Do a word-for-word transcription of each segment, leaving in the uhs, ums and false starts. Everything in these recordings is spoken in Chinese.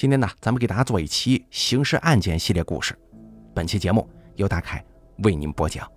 今天呢，咱们给大家做一期刑事案件系列故事。本期节目由大凯为您播讲。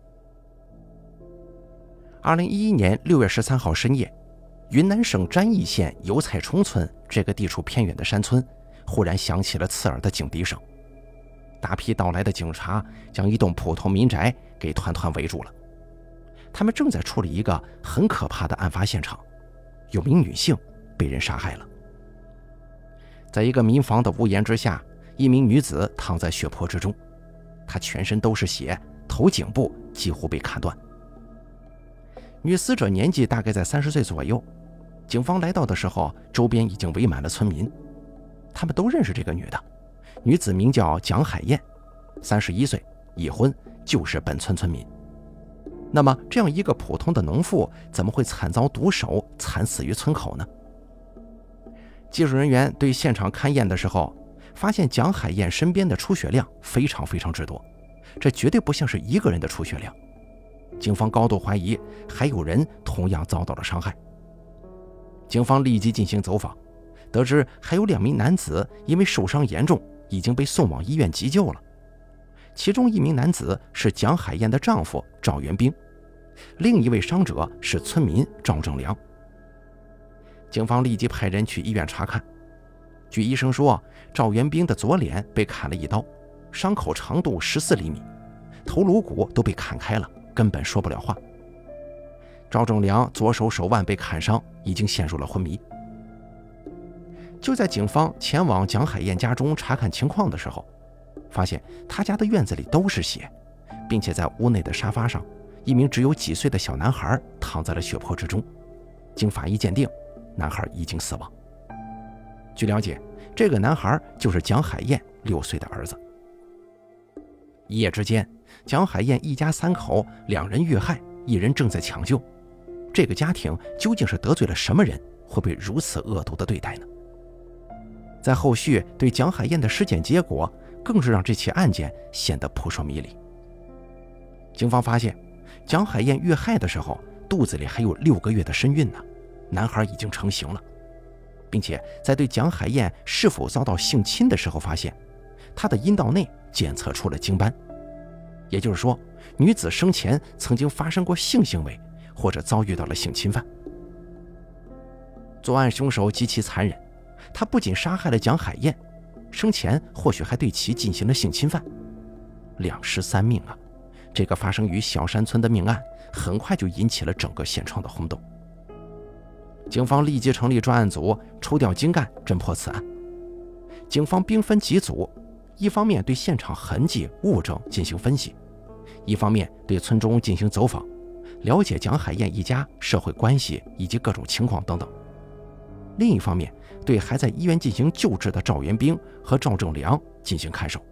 二零一一年六月十三号深夜，云南省沾益县油菜冲村这个地处偏远的山村，忽然响起了刺耳的警笛声。大批到来的警察将一栋普通民宅给团团围住了。他们正在处理一个很可怕的案发现场，有名女性被人杀害了。在一个民房的屋檐之下，一名女子躺在血泊之中，她全身都是血，头颈部几乎被砍断。女死者年纪大概在三十岁左右，警方来到的时候，周边已经围满了村民，他们都认识这个女的。女子名叫蒋海燕，三十一岁，已婚，就是本村村民。那么这样一个普通的农妇，怎么会惨遭毒手，惨死于村口呢？技术人员对现场勘验的时候，发现蒋海燕身边的出血量非常非常之多，这绝对不像是一个人的出血量。警方高度怀疑还有人同样遭到了伤害。警方立即进行走访，得知还有两名男子因为受伤严重，已经被送往医院急救了。其中一名男子是蒋海燕的丈夫赵元兵，另一位伤者是村民赵正良。警方立即派人去医院查看。据医生说，赵元兵的左脸被砍了一刀，伤口长度十四厘米，头颅骨都被砍开了，根本说不了话。赵正良左手手腕被砍伤，已经陷入了昏迷。就在警方前往蒋海燕家中查看情况的时候，发现他家的院子里都是血，并且在屋内的沙发上，一名只有几岁的小男孩躺在了血泊之中。经法医鉴定，男孩已经死亡。据了解，这个男孩就是蒋海燕六岁的儿子。一夜之间，蒋海燕一家三口两人遇害，一人正在抢救。这个家庭究竟是得罪了什么人，会被如此恶毒的对待呢？在后续对蒋海燕的尸检结果，更是让这起案件显得扑朔迷离。警方发现，蒋海燕遇害的时候，肚子里还有六个月的身孕呢，男孩已经成型了，并且在对蒋海燕是否遭到性侵的时候，发现她的阴道内检测出了精斑，也就是说，女子生前曾经发生过性行为，或者遭遇到了性侵犯。作案凶手极其残忍，他不仅杀害了蒋海燕，生前或许还对其进行了性侵犯，两尸三命啊！这个发生于小山村的命案，很快就引起了整个县城的轰动。警方立即成立专案组，抽调精干，侦破此案。警方兵分几组，一方面对现场痕迹物证进行分析，一方面对村中进行走访，了解蒋海燕一家社会关系以及各种情况等等。另一方面，对还在医院进行救治的赵元兵和赵正良进行看守。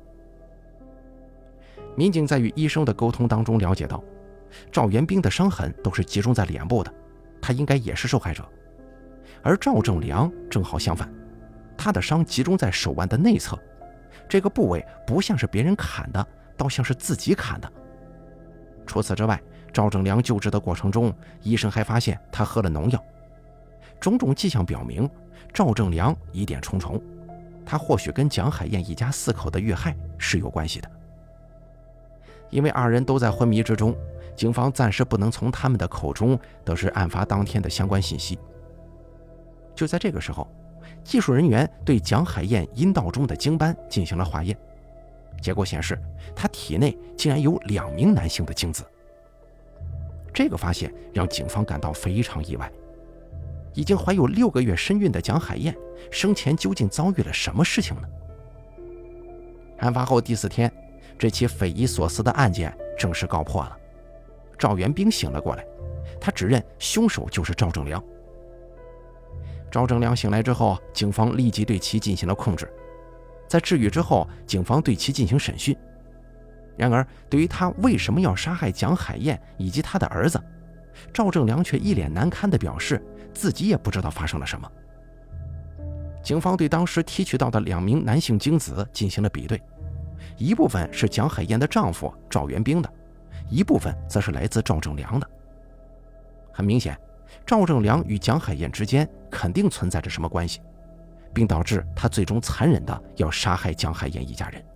民警在与医生的沟通当中了解到，赵元兵的伤痕都是集中在脸部的，他应该也是受害者。而赵正良正好相反，他的伤集中在手腕的内侧，这个部位不像是别人砍的，倒像是自己砍的。除此之外，赵正良救治的过程中，医生还发现他喝了农药。种种迹象表明，赵正良疑点重重，他或许跟蒋海燕一家四口的遇害是有关系的。因为二人都在昏迷之中，警方暂时不能从他们的口中得知案发当天的相关信息。就在这个时候，技术人员对蒋海燕阴道中的精斑进行了化验，结果显示她体内竟然有两名男性的精子。这个发现让警方感到非常意外。已经怀有六个月身孕的蒋海燕，生前究竟遭遇了什么事情呢？案发后第四天，这起匪夷所思的案件正式告破了。赵元兵醒了过来，他指认凶手就是赵正良。赵正良醒来之后，警方立即对其进行了控制。在治愈之后，警方对其进行审讯。然而，对于他为什么要杀害蒋海燕以及他的儿子，赵正良却一脸难堪地表示自己也不知道发生了什么。警方对当时提取到的两名男性精子进行了比对，一部分是蒋海燕的丈夫赵元兵的，一部分则是来自赵正良的。很明显，赵正良与蒋海燕之间肯定存在着什么关系， 并导致他最终残忍的要杀害江海燕一家人。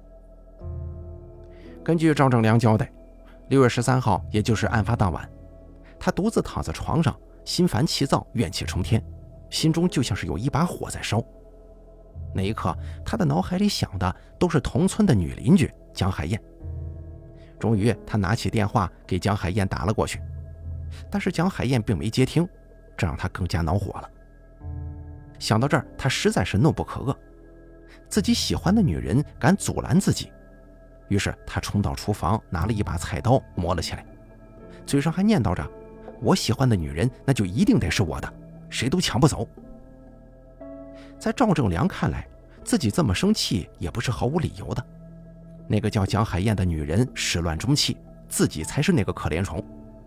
根据赵正良交代，六月十三号，也就是案发当晚，他独自躺在床上，心烦气躁，怨气冲天，心中就像是有一把火在烧。那一刻，他的脑海里想的都是同村的女邻居江海燕。终于，他拿起电话给江海燕打了过去，但是江海燕并没接听，这让他更加恼火了。想到这儿，他实在是怒不可遏，自己喜欢的女人敢阻拦自己，于是他冲到厨房，拿了一把菜刀磨了起来，嘴上还念叨着：“我喜欢的女人，那就一定得是我的，谁都抢不走。”在赵正良看来，自己这么生气也不是毫无理由的。那个叫江海燕的女人始乱终弃，自己才是那个可怜虫。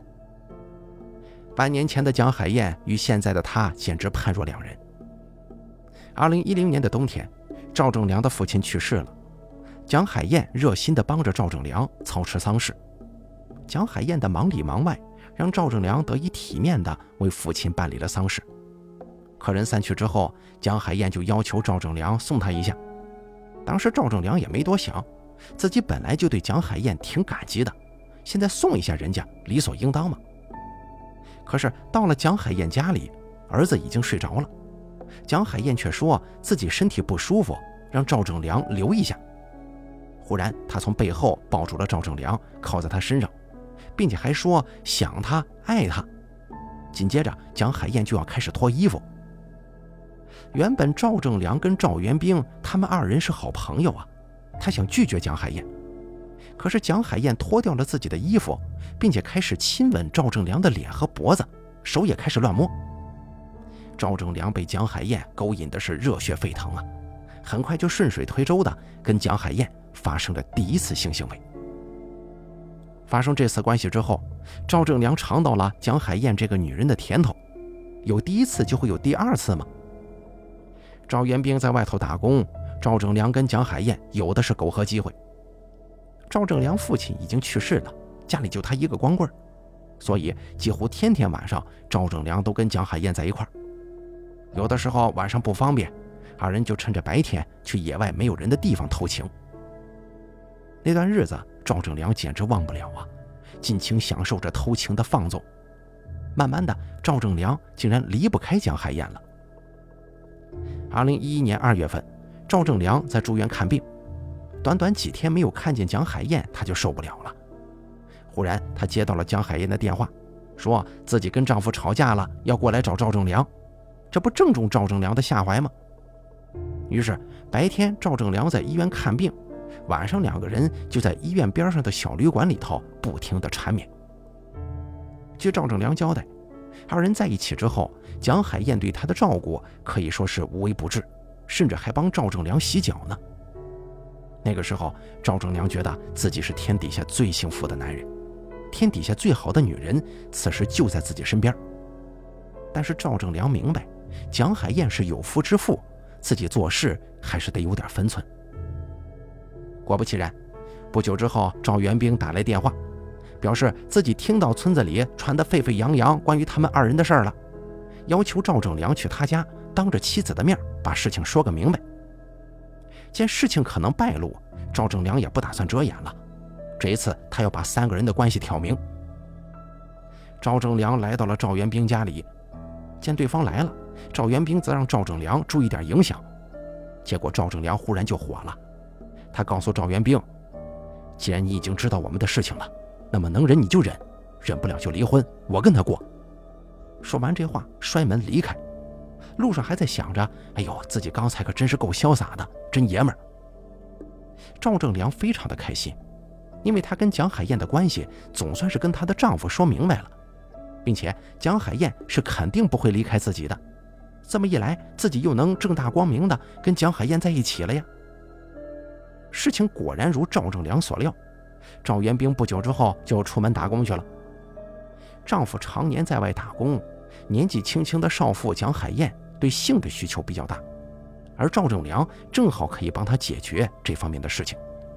半年前的江海燕与现在的他简直判若两人。二零一零年的冬天，赵正良的父亲去世了，江海燕热心地帮着赵正良操持丧事。江海燕的忙里忙外，让赵正良得以体面地为父亲办理了丧事。客人散去之后，江海燕就要求赵正良送他一下。当时赵正良也没多想，自己本来就对江海燕挺感激的，现在送一下人家理所应当嘛。可是到了江海燕家里，儿子已经睡着了，江海燕却说自己身体不舒服，让赵正良留一下。忽然他从背后抱住了赵正良，靠在他身上，并且还说想他爱他。紧接着江海燕就要开始脱衣服。原本赵正良跟赵元兵他们二人是好朋友啊，他想拒绝江海燕，可是江海燕脱掉了自己的衣服，并且开始亲吻赵正良的脸和脖子，手也开始乱摸。赵正良被江海燕勾引的是热血沸腾啊，很快就顺水推舟的跟江海燕发生了第一次性行为。发生这次关系之后，赵正良尝到了江海燕这个女人的甜头，有第一次就会有第二次吗？赵元兵在外头打工，赵正良跟江海燕有的是苟合机会。赵正良父亲已经去世了，家里就他一个光棍，所以几乎天天晚上赵正良都跟江海燕在一块儿。有的时候晚上不方便，二人就趁着白天去野外没有人的地方偷情。那段日子赵正良简直忘不了啊，尽情享受着偷情的放纵。慢慢的，赵正良竟然离不开江海燕了。二零一一年二月份，赵正良在住院看病，短短几天没有看见江海燕，他就受不了了。忽然他接到了江海燕的电话，说自己跟丈夫吵架了，要过来找赵正良，这不正中赵正良的下怀吗？于是白天赵正良在医院看病，晚上两个人就在医院边上的小旅馆里头不停地缠绵。据赵正良交代，二人在一起之后，江海燕对他的照顾可以说是无微不至，甚至还帮赵正良洗脚呢。那个时候赵正良觉得自己是天底下最幸福的男人，天底下最好的女人此时就在自己身边。但是赵正良明白，江海燕是有夫之妇，自己做事还是得有点分寸。果不其然，不久之后赵元兵打来电话，表示自己听到村子里传得沸沸扬扬关于他们二人的事儿了，要求赵正良去他家当着妻子的面把事情说个明白。见事情可能败露，赵正良也不打算遮掩了，这一次他要把三个人的关系挑明。赵正良来到了赵元兵家里，见对方来了，赵元兵则让赵正良注意点影响。结果赵正良忽然就火了，他告诉赵元兵，既然你已经知道我们的事情了，那么能忍你就忍，忍不了就离婚，我跟他过。说完这话摔门离开，路上还在想着，哎呦，自己刚才可真是够潇洒的，真爷们儿。赵正良非常的开心，因为他跟江海燕的关系总算是跟她的丈夫说明白了，并且江海燕是肯定不会离开自己的，这么一来自己又能正大光明的跟江海燕在一起了呀。事情果然如赵正良所料，赵元兵不久之后就出门打工去了。丈夫常年在外打工，年纪轻轻的少妇江海燕对性的需求比较大，而赵正良正好可以帮她解决这方面的事情。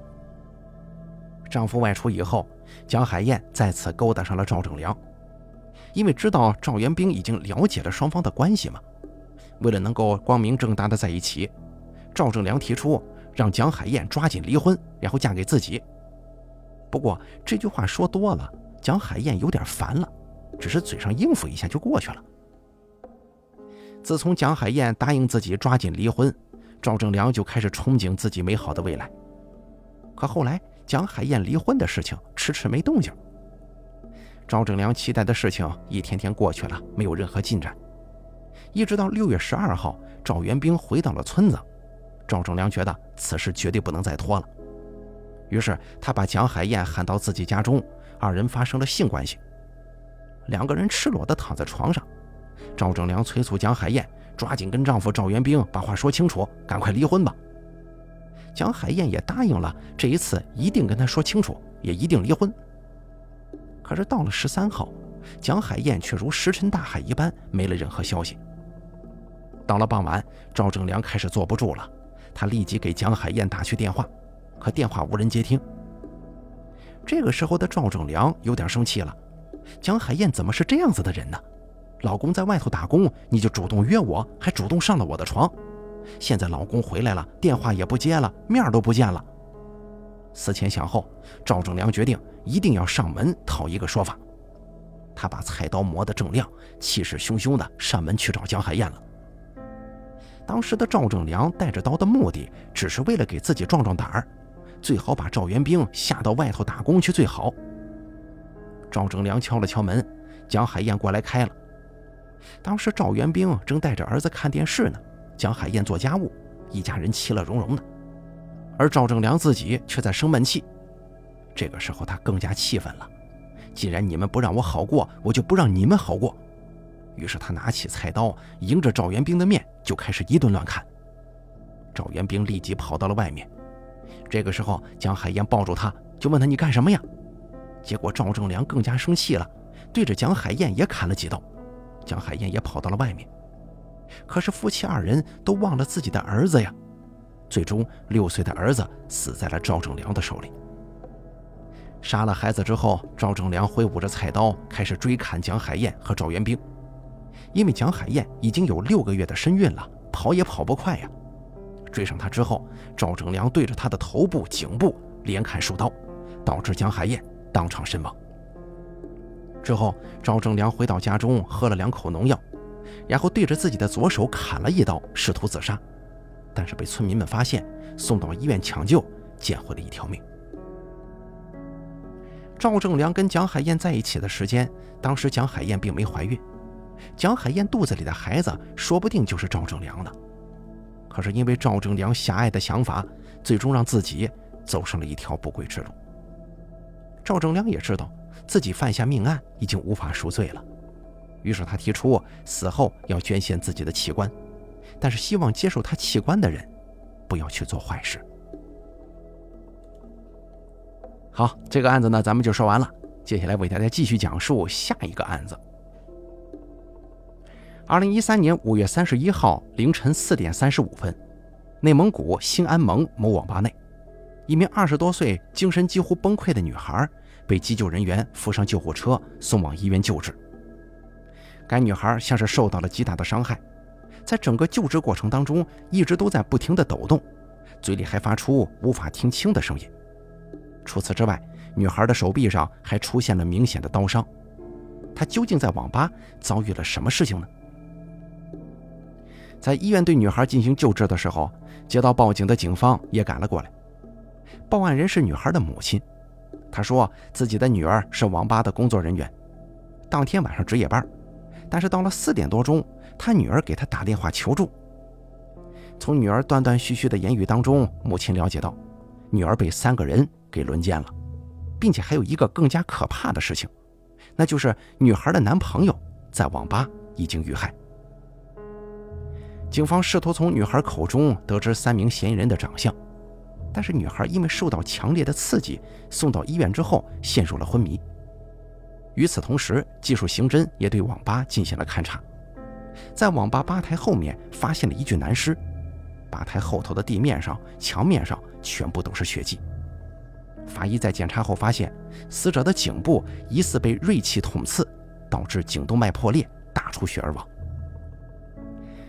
丈夫外出以后，江海燕再次勾搭上了赵正良，因为知道赵元兵已经了解了双方的关系嘛， 为了能够光明正大的在一起，赵正良提出让蒋海燕抓紧离婚，然后嫁给自己。不过这句话说多了，蒋海燕有点烦了，只是嘴上应付一下就过去了。自从蒋海燕答应自己抓紧离婚，赵正良就开始憧憬自己美好的未来。可后来蒋海燕离婚的事情迟迟没动静，赵正良期待的事情一天天过去了，没有任何进展。一直到六月十二号，赵元兵回到了村子，赵正良觉得此事绝对不能再拖了，于是他把蒋海燕喊到自己家中，二人发生了性关系。两个人赤裸地躺在床上，赵正良催促蒋海燕抓紧跟丈夫赵元兵把话说清楚，赶快离婚吧。蒋海燕也答应了，这一次一定跟他说清楚，也一定离婚。可是到了十三号，蒋海燕却如石沉大海一般，没了任何消息。到了傍晚，赵正良开始坐不住了，他立即给蒋海燕打去电话，可电话无人接听。这个时候的赵正良有点生气了，蒋海燕怎么是这样子的人呢？老公在外头打工，你就主动约我，还主动上了我的床。现在老公回来了，电话也不接了，面都不见了。思前想后，赵正良决定一定要上门讨一个说法。他把菜刀磨得正亮，气势汹汹地上门去找蒋海燕了。当时的赵正良带着刀的目的，只是为了给自己壮壮胆儿，最好把赵元兵吓到外头打工去最好。赵正良敲了敲门，蒋海燕过来开了。当时赵元兵正带着儿子看电视呢，蒋海燕做家务，一家人其乐融融的，而赵正良自己却在生闷气。这个时候他更加气愤了，既然你们不让我好过，我就不让你们好过。于是他拿起菜刀，迎着赵元兵的面就开始一顿乱砍。赵元兵立即跑到了外面。这个时候蒋海燕抱住他，就问他你干什么呀？结果赵正良更加生气了，对着蒋海燕也砍了几刀。蒋海燕也跑到了外面。可是夫妻二人都忘了自己的儿子呀，最终六岁的儿子死在了赵正良的手里。杀了孩子之后，赵正良挥舞着菜刀开始追砍蒋海燕和赵元兵。因为蒋海燕已经有六个月的身孕了，跑也跑不快呀。追上她之后，赵正良对着她的头部、颈部连砍数刀，导致蒋海燕当场身亡。之后赵正良回到家中，喝了两口农药，然后对着自己的左手砍了一刀，试图自杀，但是被村民们发现，送到医院抢救，捡回了一条命。赵正良跟蒋海燕在一起的时间，当时蒋海燕并没怀孕，蒋海燕肚子里的孩子说不定就是赵正良的。可是因为赵正良狭隘的想法，最终让自己走上了一条不归之路。赵正良也知道自己犯下命案，已经无法赎罪了，于是他提出死后要捐献自己的器官，但是希望接受他器官的人不要去做坏事。好，这个案子呢咱们就说完了，接下来为大家继续讲述下一个案子。二零一三年五月三十一号凌晨四点三十五分，内蒙古兴安盟某网吧内，一名二十多岁、精神几乎崩溃的女孩被急救人员扶上救护车，送往医院救治。该女孩像是受到了极大的伤害，在整个救治过程当中一直都在不停地抖动，嘴里还发出无法听清的声音。除此之外，女孩的手臂上还出现了明显的刀伤。她究竟在网吧遭遇了什么事情呢？在医院对女孩进行救治的时候，接到报警的警方也赶了过来。报案人是女孩的母亲，她说自己的女儿是网吧的工作人员，当天晚上值夜班，但是到了四点多钟，她女儿给她打电话求助。从女儿断断续续的言语当中，母亲了解到女儿被三个人给轮奸了，并且还有一个更加可怕的事情，那就是女孩的男朋友在网吧已经遇害。警方试图从女孩口中得知三名嫌疑人的长相，但是女孩因为受到强烈的刺激，送到医院之后陷入了昏迷。与此同时，技术刑侦也对网吧进行了勘查，在网吧吧台后面发现了一具男尸，吧台后头的地面上、墙面上全部都是血迹。法医在检查后发现，死者的颈部疑似被锐器捅刺，导致颈动脉破裂，大出血而亡。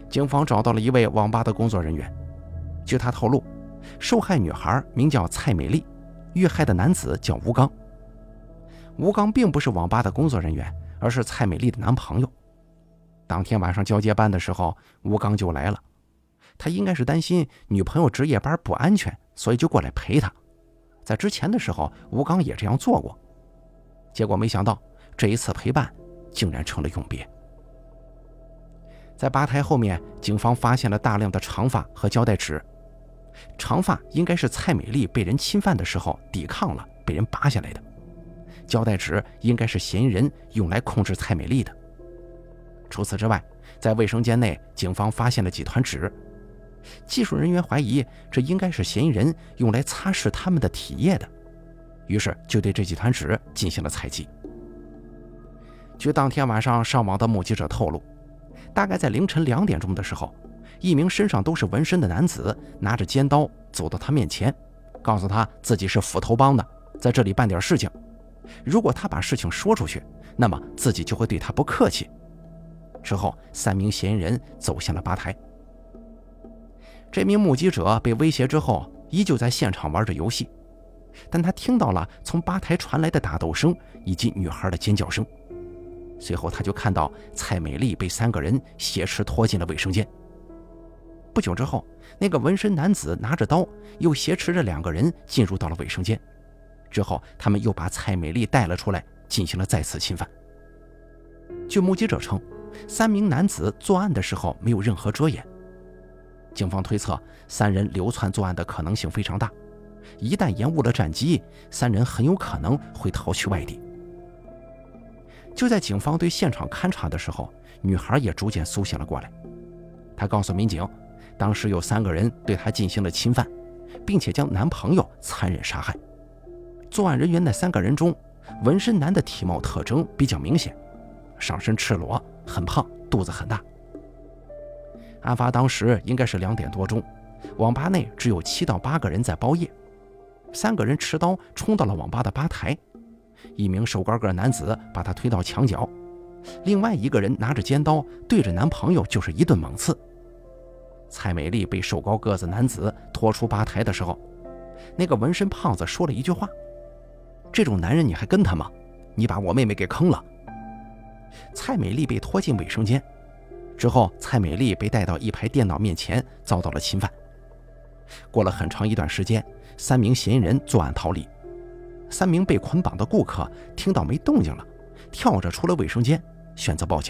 警方找到了一位网吧的工作人员，据他透露，受害女孩名叫蔡美丽，遇害的男子叫吴刚。吴刚并不是网吧的工作人员，而是蔡美丽的男朋友。当天晚上交接班的时候，吴刚就来了。他应该是担心女朋友值夜班不安全，所以就过来陪她。在之前的时候，吴刚也这样做过。结果没想到，这一次陪伴竟然成了永别。在吧台后面，警方发现了大量的长发和胶带纸。长发应该是蔡美丽被人侵犯的时候抵抗了，被人拔下来的。胶带纸应该是嫌疑人用来控制蔡美丽的。除此之外，在卫生间内，警方发现了几团纸。技术人员怀疑这应该是嫌疑人用来擦拭他们的体液的，于是就对这几团纸进行了采集。据当天晚上上网的目击者透露，大概在凌晨两点钟的时候，一名身上都是纹身的男子拿着尖刀走到他面前，告诉他自己是斧头帮的，在这里办点事情，如果他把事情说出去，那么自己就会对他不客气。之后，三名嫌疑人走向了吧台。这名目击者被威胁之后，依旧在现场玩着游戏，但他听到了从吧台传来的打斗声以及女孩的尖叫声。随后他就看到蔡美丽被三个人挟持拖进了卫生间。不久之后，那个纹身男子拿着刀又挟持着两个人进入到了卫生间，之后他们又把蔡美丽带了出来，进行了再次侵犯。据目击者称，三名男子作案的时候没有任何遮掩。警方推测，三人流窜作案的可能性非常大，一旦延误了战机，三人很有可能会逃去外地。就在警方对现场勘查的时候，女孩也逐渐苏醒了过来。她告诉民警，当时有三个人对她进行了侵犯，并且将男朋友残忍杀害。作案人员那三个人中，纹身男的体貌特征比较明显，上身赤裸，很胖，肚子很大。案发当时应该是两点多钟，网吧内只有七到八个人在包夜。三个人持刀冲到了网吧的吧台，一名瘦高个男子把他推到墙角，另外一个人拿着尖刀对着男朋友就是一顿猛刺。蔡美丽被瘦高个子男子拖出吧台的时候，那个纹身胖子说了一句话：“这种男人你还跟他吗？你把我妹妹给坑了。”蔡美丽被拖进卫生间之后，蔡美丽被带到一排电脑面前，遭到了侵犯。过了很长一段时间，三名嫌疑人作案逃离。三名被捆绑的顾客听到没动静了，跳着出了卫生间，选择报警。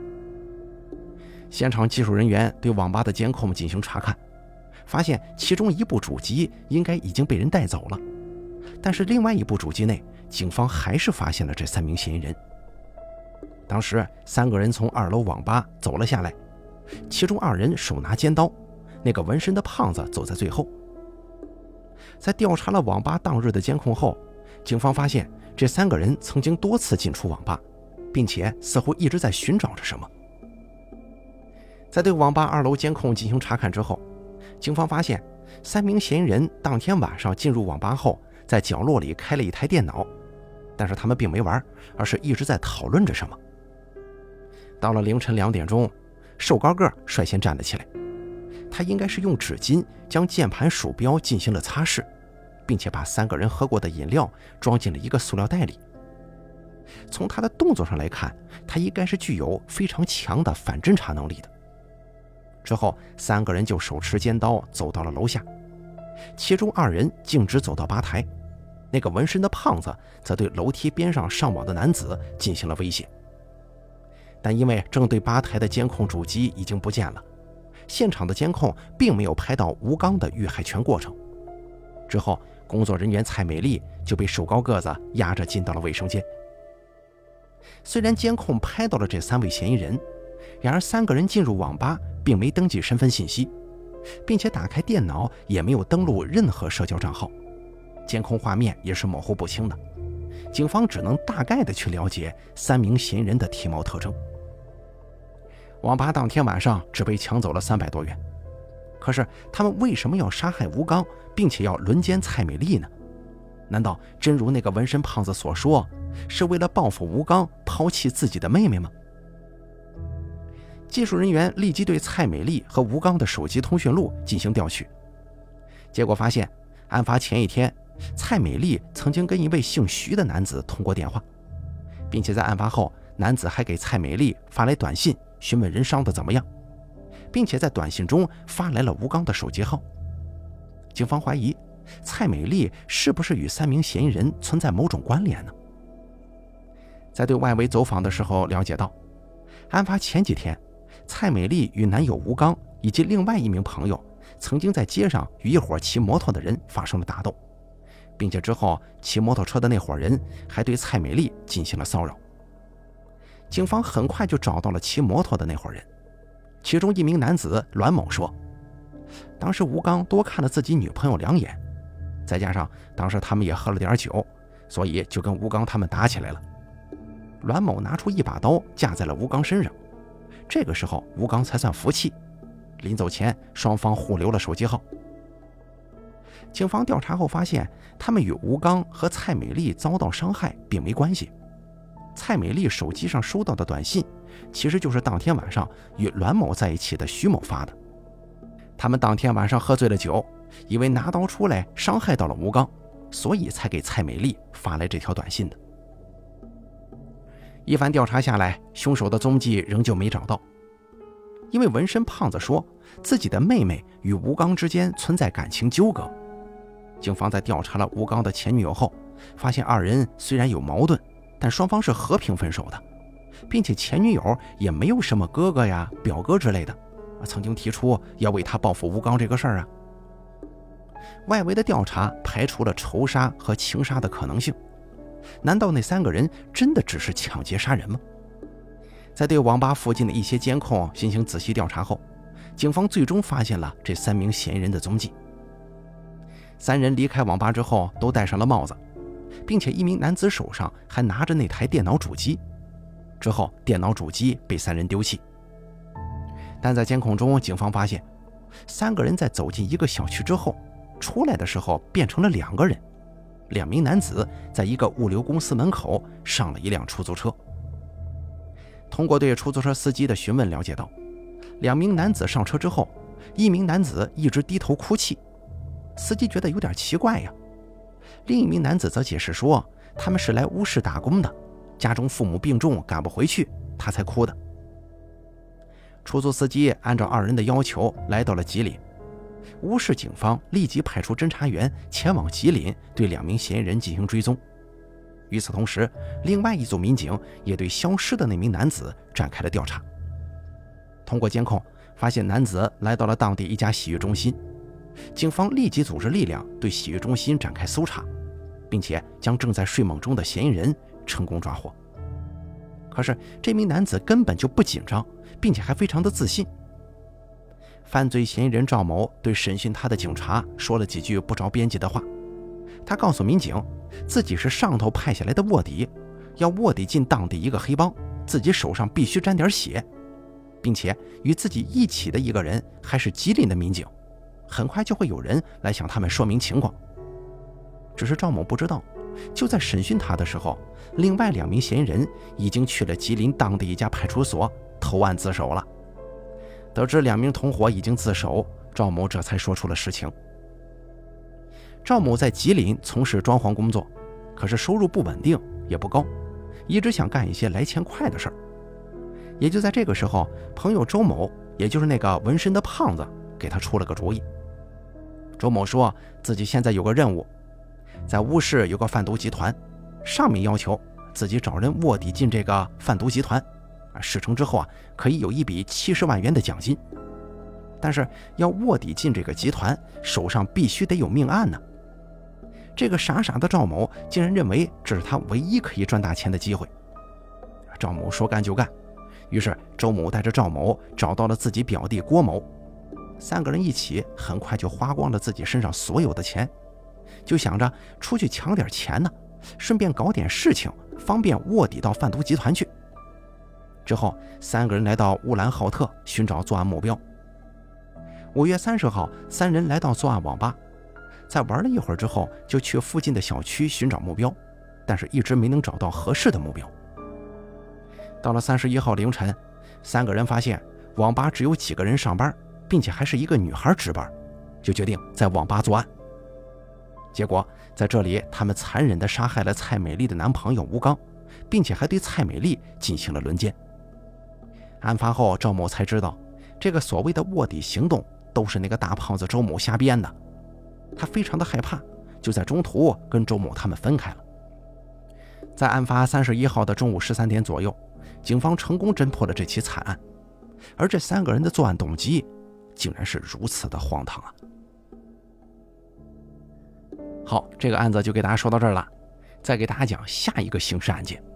现场技术人员对网吧的监控进行查看，发现其中一部主机应该已经被人带走了，但是另外一部主机内，警方还是发现了这三名嫌疑人。当时三个人从二楼网吧走了下来，其中二人手拿尖刀，那个纹身的胖子走在最后。在调查了网吧当日的监控后，警方发现这三个人曾经多次进出网吧，并且似乎一直在寻找着什么。在对网吧二楼监控进行查看之后，警方发现三名嫌疑人当天晚上进入网吧后，在角落里开了一台电脑，但是他们并没玩，而是一直在讨论着什么。到了凌晨两点钟，瘦高个率先站了起来，他应该是用纸巾将键盘鼠标进行了擦拭，并且把三个人喝过的饮料装进了一个塑料袋里。从他的动作上来看，他应该是具有非常强的反侦查能力的。之后三个人就手持尖刀走到了楼下，其中二人径直走到吧台，那个纹身的胖子则对楼梯边上上网的男子进行了威胁。但因为正对吧台的监控主机已经不见了，现场的监控并没有拍到吴刚的遇害全过程。之后工作人员蔡美丽就被瘦高个子压着进到了卫生间。虽然监控拍到了这三位嫌疑人，然而三个人进入网吧并没登记身份信息，并且打开电脑也没有登录任何社交账号，监控画面也是模糊不清的，警方只能大概的去了解三名嫌疑人的体貌特征。网吧当天晚上只被抢走了三百多元，可是他们为什么要杀害吴刚，并且要轮奸蔡美丽呢？难道真如那个纹身胖子所说，是为了报复吴刚抛弃自己的妹妹吗？ 技术人员立即对蔡美丽和吴刚的手机通讯录进行调取，结果发现案发前一天，蔡美丽曾经跟一位姓徐的男子通过电话，并且在案发后，男子还给蔡美丽发来短信询问人伤得怎么样，并且在短信中发来了吴刚的手机号。警方怀疑蔡美丽是不是与三名嫌疑人存在某种关联呢？在对外围走访的时候了解到，案发前几天，蔡美丽与男友吴刚以及另外一名朋友曾经在街上与一伙骑摩托的人发生了打斗，并且之后骑摩托车的那伙人还对蔡美丽进行了骚扰。警方很快就找到了骑摩托的那伙人，其中一名男子栾某说，当时吴刚多看了自己女朋友两眼，再加上当时他们也喝了点酒，所以就跟吴刚他们打起来了。栾某拿出一把刀架在了吴刚身上，这个时候吴刚才算服气，临走前双方互留了手机号。警方调查后发现，他们与吴刚和蔡美丽遭到伤害并没关系。蔡美丽手机上收到的短信其实就是当天晚上与栾某在一起的徐某发的。他们当天晚上喝醉了酒，以为拿刀出来伤害到了吴刚，所以才给蔡美丽发来这条短信的。一番调查下来，凶手的踪迹仍旧没找到。因为纹身胖子说自己的妹妹与吴刚之间存在感情纠葛，警方在调查了吴刚的前女友后，发现二人虽然有矛盾，但双方是和平分手的，并且前女友也没有什么哥哥呀、表哥之类的，曾经提出要为他报复吴刚这个事儿啊。外围的调查排除了仇杀和情杀的可能性，难道那三个人真的只是抢劫杀人吗？在对网吧附近的一些监控进行仔细调查后，警方最终发现了这三名嫌疑人的踪迹。三人离开网吧之后都戴上了帽子，并且一名男子手上还拿着那台电脑主机，之后电脑主机被三人丢弃。但在监控中，警方发现三个人在走进一个小区之后，出来的时候变成了两个人，两名男子在一个物流公司门口上了一辆出租车。通过对出租车司机的询问了解到，两名男子上车之后，一名男子一直低头哭泣，司机觉得有点奇怪呀。另一名男子则解释说，他们是来乌市打工的，家中父母病重赶不回去，他才哭的。出租司机按照二人的要求来到了吉林，乌市警方立即派出侦查员前往吉林，对两名嫌疑人进行追踪。与此同时，另外一组民警也对消失的那名男子展开了调查。通过监控发现，男子来到了当地一家洗浴中心，警方立即组织力量对洗浴中心展开搜查，并且将正在睡梦中的嫌疑人成功抓获。可是这名男子根本就不紧张，并且还非常的自信。犯罪嫌疑人赵某对审讯他的警察说了几句不着边际的话，他告诉民警自己是上头派下来的卧底，要卧底进当地一个黑帮，自己手上必须沾点血，并且与自己一起的一个人还是吉林的民警，很快就会有人来向他们说明情况。只是赵某不知道，就在审讯他的时候，另外两名嫌疑人已经去了吉林当地一家派出所投案自首了。得知两名同伙已经自首，赵某这才说出了实情。赵某在吉林从事装潢工作，可是收入不稳定也不高，一直想干一些来钱快的事儿。也就在这个时候，朋友周某，也就是那个纹身的胖子，给他出了个主意。周某说自己现在有个任务，在乌市有个贩毒集团，上面要求自己找人卧底进这个贩毒集团，事成之后啊，可以有一笔七十万元的奖金。但是要卧底进这个集团，手上必须得有命案呢。这个傻傻的赵某竟然认为这是他唯一可以赚大钱的机会。赵某说干就干，于是周某带着赵某找到了自己表弟郭某，三个人一起很快就花光了自己身上所有的钱，就想着出去抢点钱呢，顺便搞点事情，方便卧底到贩毒集团去。之后三个人来到乌兰浩特寻找作案目标。五月三十号，三人来到作案网吧，在玩了一会儿之后，就去附近的小区寻找目标，但是一直没能找到合适的目标。到了三十一号凌晨，三个人发现网吧只有几个人上班，并且还是一个女孩值班，就决定在网吧作案。结果在这里，他们残忍地杀害了蔡美丽的男朋友吴刚，并且还对蔡美丽进行了轮奸。案发后，赵某才知道，这个所谓的卧底行动都是那个大胖子周某瞎编的。他非常的害怕，就在中途跟周某他们分开了。在案发三十一号的中午十三点左右，警方成功侦破了这起惨案，而这三个人的作案动机竟然是如此的荒唐啊！好，这个案子就给大家说到这儿了，再给大家讲下一个刑事案件。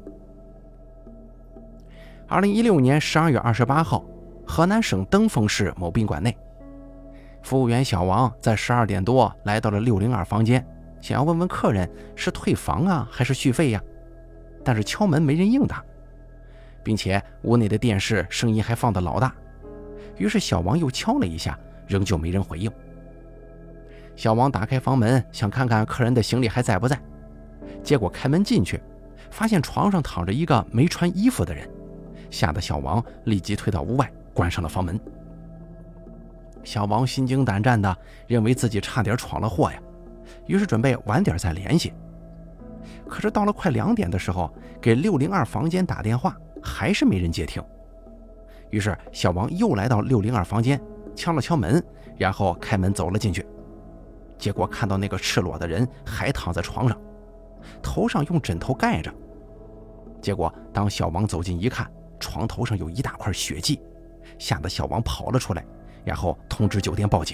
二零一六年十二月二十八号，河南省登封市某宾馆内，服务员小王在十二点多来到了六零二房间，想要问问客人是退房啊还是续费呀、啊？但是敲门没人应答，并且屋内的电视声音还放得老大，于是小王又敲了一下，仍旧没人回应。小王打开房门，想看看客人的行李还在不在，结果开门进去，发现床上躺着一个没穿衣服的人，吓得小王立即退到屋外，关上了房门。小王心惊胆战的，认为自己差点闯了祸呀，于是准备晚点再联系。可是到了快两点的时候，给六零二房间打电话，还是没人接听。于是小王又来到六零二房间，敲了敲门，然后开门走了进去。结果看到那个赤裸的人还躺在床上，头上用枕头盖着。结果当小王走近一看，床头上有一大块血迹，吓得小王跑了出来，然后通知酒店报警。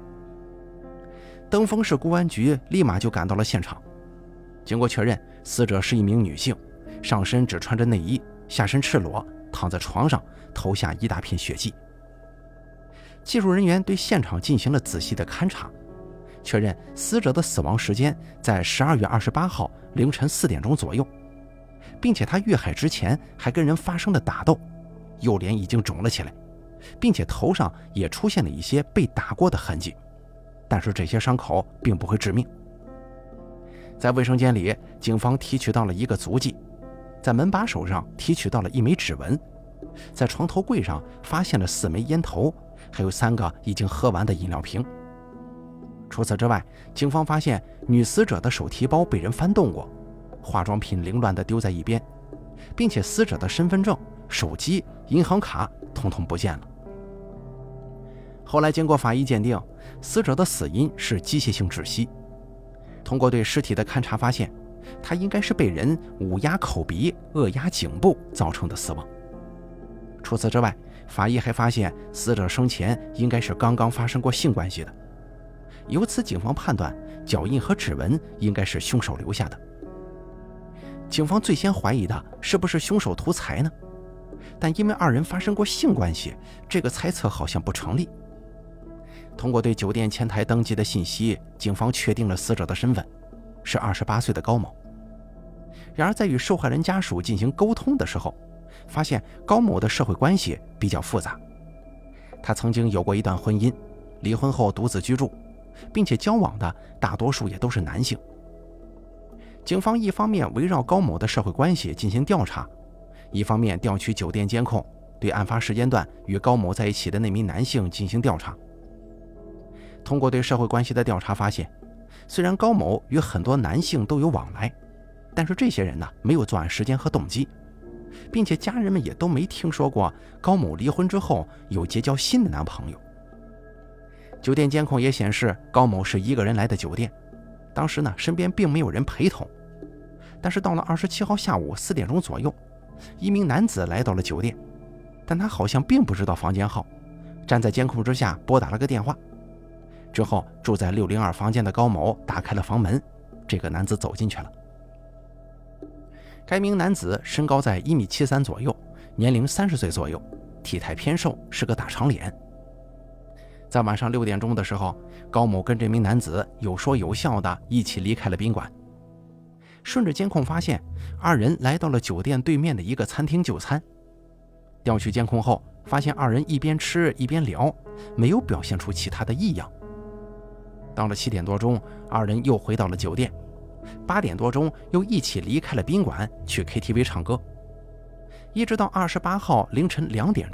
登封市公安局立马就赶到了现场，经过确认，死者是一名女性，上身只穿着内衣，下身赤裸，躺在床上，头下一大片血迹。技术人员对现场进行了仔细的勘查，确认死者的死亡时间在十二月二十八号凌晨四点钟左右，并且他遇害之前还跟人发生了打斗，右脸已经肿了起来，并且头上也出现了一些被打过的痕迹，但是这些伤口并不会致命。在卫生间里，警方提取到了一个足迹，在门把手上提取到了一枚指纹，在床头柜上发现了四枚烟头，还有三个已经喝完的饮料瓶。除此之外，警方发现女死者的手提包被人翻动过，化妆品凌乱地丢在一边，并且死者的身份证、手机、银行卡统统不见了。后来经过法医鉴定，死者的死因是机械性窒息。通过对尸体的勘查发现，他应该是被人捂压口鼻、扼压颈部造成的死亡。除此之外，法医还发现死者生前应该是刚刚发生过性关系的，由此警方判断脚印和指纹应该是凶手留下的。警方最先怀疑的是不是凶手图财呢？但因为二人发生过性关系，这个猜测好像不成立。通过对酒店前台登记的信息，警方确定了死者的身份是二十八岁的高某。然而在与受害人家属进行沟通的时候，发现高某的社会关系比较复杂，他曾经有过一段婚姻，离婚后独自居住，并且交往的大多数也都是男性。警方一方面围绕高某的社会关系进行调查，一方面调取酒店监控，对案发时间段与高某在一起的那名男性进行调查。通过对社会关系的调查发现，虽然高某与很多男性都有往来，但是这些人呢没有作案时间和动机，并且家人们也都没听说过高某离婚之后有结交新的男朋友。酒店监控也显示高某是一个人来的酒店，当时呢身边并没有人陪同。但是到了二十七号下午四点钟左右，一名男子来到了酒店，但他好像并不知道房间号，站在监控之下拨打了个电话。之后住在六零二房间的高某打开了房门，这个男子走进去了。该名男子身高在一米七三左右，年龄三十岁左右，体态偏瘦，是个大长脸。在晚上六点钟的时候，高某跟这名男子有说有笑的一起离开了宾馆。顺着监控发现，二人来到了酒店对面的一个餐厅就餐。调取监控后，发现二人一边吃一边聊，没有表现出其他的异样。到了七点多钟，二人又回到了酒店，八点多钟又一起离开了宾馆去 K T V 唱歌，一直到二十八号凌晨两点钟，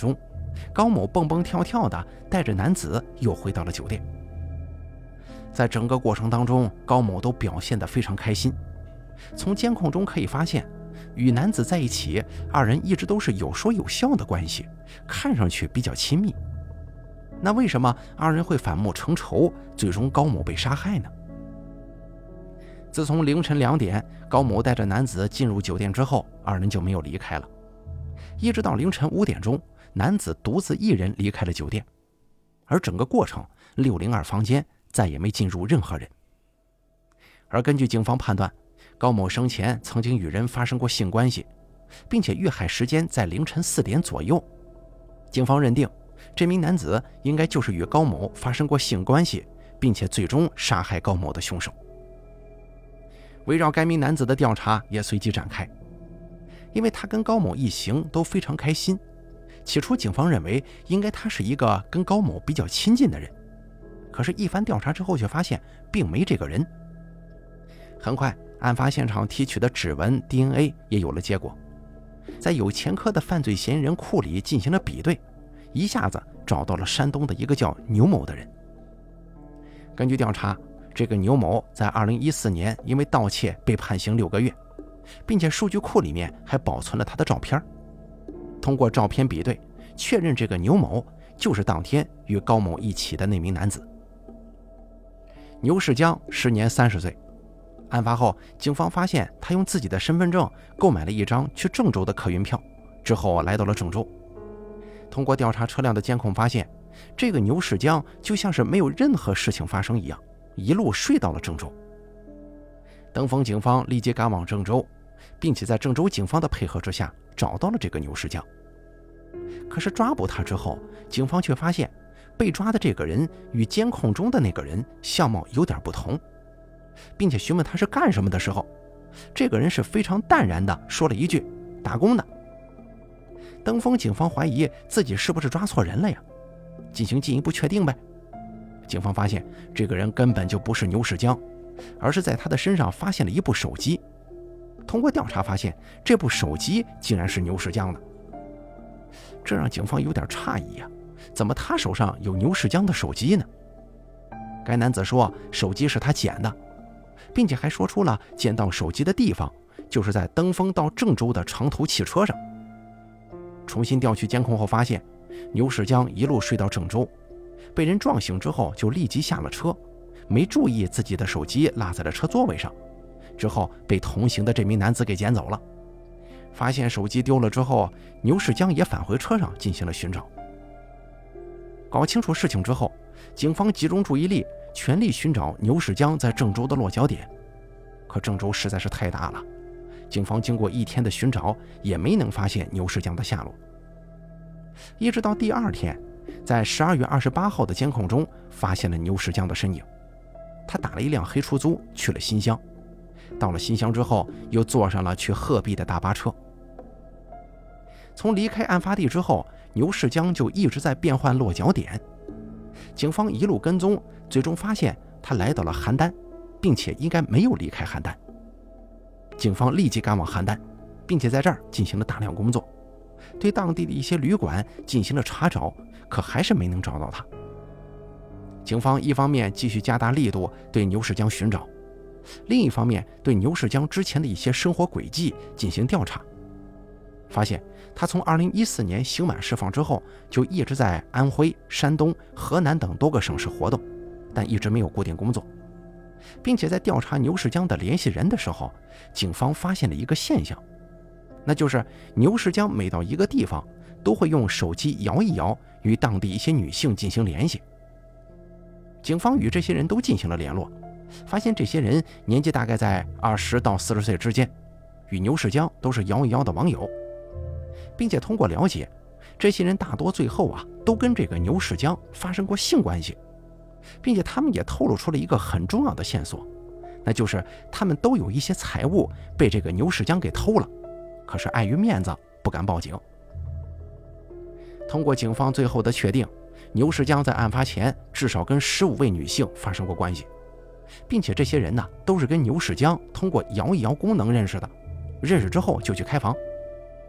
高某蹦蹦跳跳的带着男子又回到了酒店。在整个过程当中，高某都表现得非常开心。从监控中可以发现，与男子在一起，二人一直都是有说有笑的关系，看上去比较亲密。那为什么二人会反目成仇，最终高某被杀害呢？自从凌晨两点，高某带着男子进入酒店之后，二人就没有离开了。一直到凌晨五点钟，男子独自一人离开了酒店，而整个过程六零二房间再也没进入任何人。而根据警方判断，高某生前曾经与人发生过性关系，并且遇害时间在凌晨四点左右。警方认定这名男子应该就是与高某发生过性关系，并且最终杀害高某的凶手。围绕该名男子的调查也随即展开，因为他跟高某一行都非常开心。起初警方认为应该他是一个跟高某比较亲近的人，可是一番调查之后却发现并没这个人。很快，案发现场提取的指纹 D N A 也有了结果，在有前科的犯罪嫌疑人库里进行了比对，一下子找到了山东的一个叫牛某的人。根据调查，这个牛某在二零一四年因为盗窃被判刑六个月，并且数据库里面还保存了他的照片。通过照片比对，确认这个牛某就是当天与高某一起的那名男子。牛世江时年三十岁。案发后，警方发现他用自己的身份证购买了一张去郑州的客运票，之后来到了郑州。通过调查车辆的监控发现，这个牛世江就像是没有任何事情发生一样，一路睡到了郑州。登封警方立即赶往郑州，并且在郑州警方的配合之下找到了这个牛世江。可是抓捕他之后，警方却发现被抓的这个人与监控中的那个人相貌有点不同，并且询问他是干什么的时候，这个人是非常淡然的说了一句打工的。登封警方怀疑自己是不是抓错人了呀，进行进一步确定呗。警方发现这个人根本就不是牛世江，而是在他的身上发现了一部手机。通过调查发现，这部手机竟然是牛世江的，这让警方有点诧异呀，怎么他手上有牛世江的手机呢？该男子说手机是他捡的，并且还说出了捡到手机的地方就是在登封到郑州的长途汽车上。重新调取监控后发现，牛世江一路睡到郑州，被人撞醒之后就立即下了车，没注意自己的手机落在了车座位上，之后被同行的这名男子给捡走了。发现手机丢了之后，牛世江也返回车上进行了寻找。搞清楚事情之后，警方集中注意力，全力寻找牛世江在郑州的落脚点。可郑州实在是太大了，警方经过一天的寻找，也没能发现牛世江的下落。一直到第二天，在十二月二十八号的监控中发现了牛世江的身影。他打了一辆黑出租去了新乡，到了新乡之后，又坐上了去鹤壁的大巴车。从离开案发地之后，牛世江就一直在变换落脚点。警方一路跟踪，最终发现他来到了邯郸，并且应该没有离开邯郸。警方立即赶往邯郸，并且在这儿进行了大量工作，对当地的一些旅馆进行了查找，可还是没能找到他。警方一方面继续加大力度对牛世江寻找，另一方面对牛世江之前的一些生活轨迹进行调查，发现他从二零一四年刑满释放之后，就一直在安徽、山东、河南等多个省市活动，但一直没有固定工作。并且在调查牛世江的联系人的时候，警方发现了一个现象，那就是牛世江每到一个地方都会用手机摇一摇，与当地一些女性进行联系。警方与这些人都进行了联络，发现这些人年纪大概在二十到四十岁之间，与牛世江都是摇一摇的网友，并且通过了解，这些人大多最后啊都跟这个牛世江发生过性关系，并且他们也透露出了一个很重要的线索，那就是他们都有一些财物被这个牛世江给偷了，可是碍于面子不敢报警。通过警方最后的确定，牛世江在案发前至少跟十五位女性发生过关系，并且这些人呢都是跟牛世江通过摇一摇功能认识的，认识之后就去开房。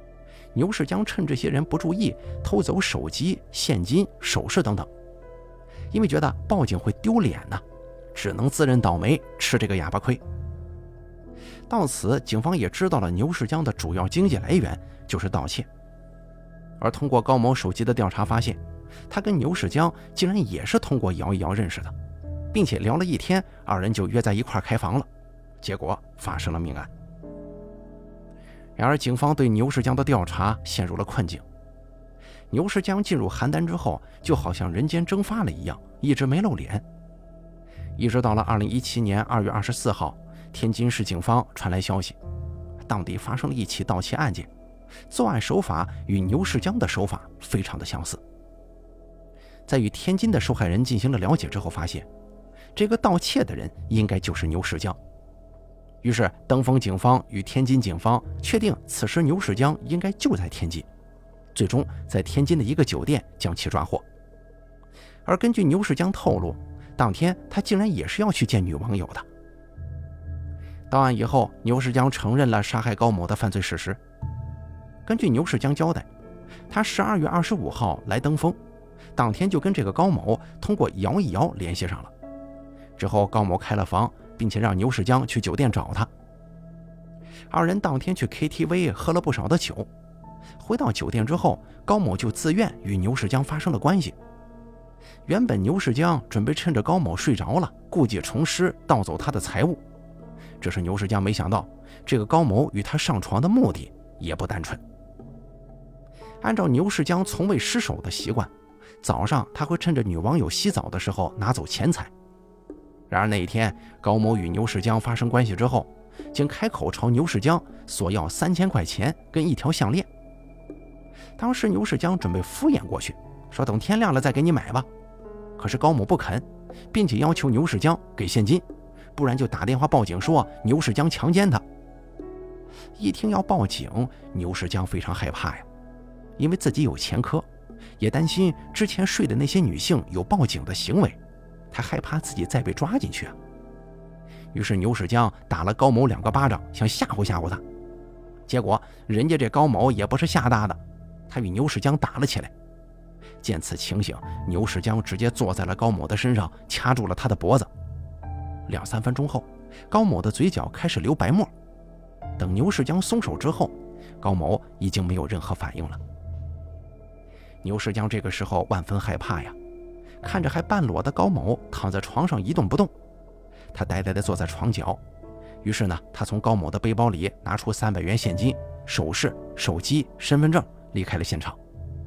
牛世江趁这些人不注意，偷走手机、现金、首饰等等。因为觉得报警会丢脸呢，只能自认倒霉，吃这个哑巴亏。到此，警方也知道了牛世江的主要经济来源就是盗窃。而通过高某手机的调查发现，他跟牛世江竟然也是通过摇一摇认识的，并且聊了一天，二人就约在一块开房了。结果发生了命案。然而警方对牛世江的调查陷入了困境。牛世江进入邯郸之后，就好像人间蒸发了一样，一直没露脸。一直到了二零一七年二月二十四号，天津市警方传来消息，当地发生了一起盗窃案件，作案手法与牛世江的手法非常的相似。在与天津的受害人进行了了解之后，发现这个盗窃的人应该就是牛世江。于是登封警方与天津警方确定，此时牛世江应该就在天津，最终在天津的一个酒店将其抓获。而根据牛世江透露，当天他竟然也是要去见女网友的。到案以后，牛世江承认了杀害高某的犯罪事实。根据牛世江交代，他十二月二十五号来登封，当天就跟这个高某通过摇一摇联系上了。之后高某开了房，并且让牛世江去酒店找他。二人当天去 K T V 喝了不少的酒，回到酒店之后，高某就自愿与牛世江发生了关系。原本牛世江准备趁着高某睡着了，故技重施盗走他的财物，只是牛世江没想到，这个高某与他上床的目的也不单纯。按照牛世江从未失手的习惯，早上他会趁着女网友洗澡的时候拿走钱财。然而那一天，高某与牛世江发生关系之后，竟开口朝牛世江索要三千块钱跟一条项链。当时牛世江准备敷衍过去，说等天亮了再给你买吧。可是高某不肯，并且要求牛世江给现金，不然就打电话报警说牛世江强奸他。一听要报警，牛世江非常害怕呀，因为自己有前科，也担心之前睡的那些女性有报警的行为，他害怕自己再被抓进去啊。于是牛世江打了高某两个巴掌，想吓唬吓唬他。结果人家这高某也不是吓大的，他与牛世江打了起来。见此情形，牛世江直接坐在了高某的身上，掐住了他的脖子。两三分钟后，高某的嘴角开始流白沫。等牛世江松手之后，高某已经没有任何反应了。牛世江这个时候万分害怕呀，看着还半裸的高某躺在床上一动不动，他呆呆地坐在床角。于是呢，他从高某的背包里拿出三百元现金、首饰、手机、身份证，离开了现场。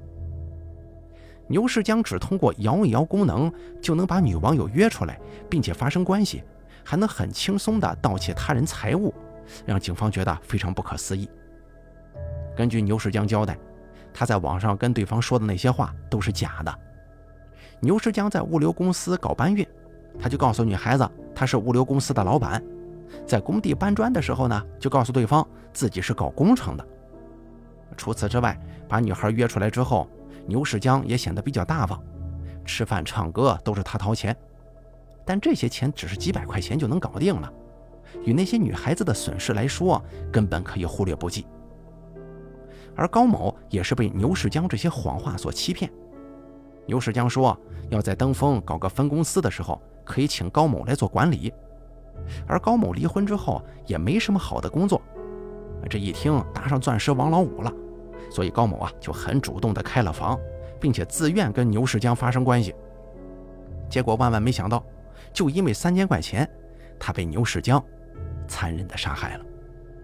牛世江只通过摇一摇功能就能把女网友约出来，并且发生关系，还能很轻松地盗窃他人财物，让警方觉得非常不可思议。根据牛世江交代，他在网上跟对方说的那些话都是假的。牛世江在物流公司搞搬运，他就告诉女孩子他是物流公司的老板，在工地搬砖的时候呢，就告诉对方自己是搞工程的。除此之外，把女孩约出来之后，牛世江也显得比较大方，吃饭唱歌都是他掏钱，但这些钱只是几百块钱就能搞定了，与那些女孩子的损失来说，根本可以忽略不计。而高某也是被牛世江这些谎话所欺骗。牛世江说要在登封搞个分公司的时候，可以请高某来做管理，而高某离婚之后也没什么好的工作，这一听搭上钻石王老五了，所以高某啊就很主动地开了房，并且自愿跟牛世江发生关系。结果万万没想到，就因为三千块钱，他被牛世江残忍地杀害了。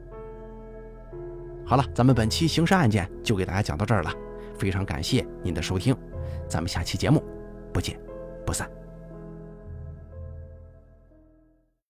好了，咱们本期刑事案件就给大家讲到这儿了，非常感谢您的收听，咱们下期节目不见不散。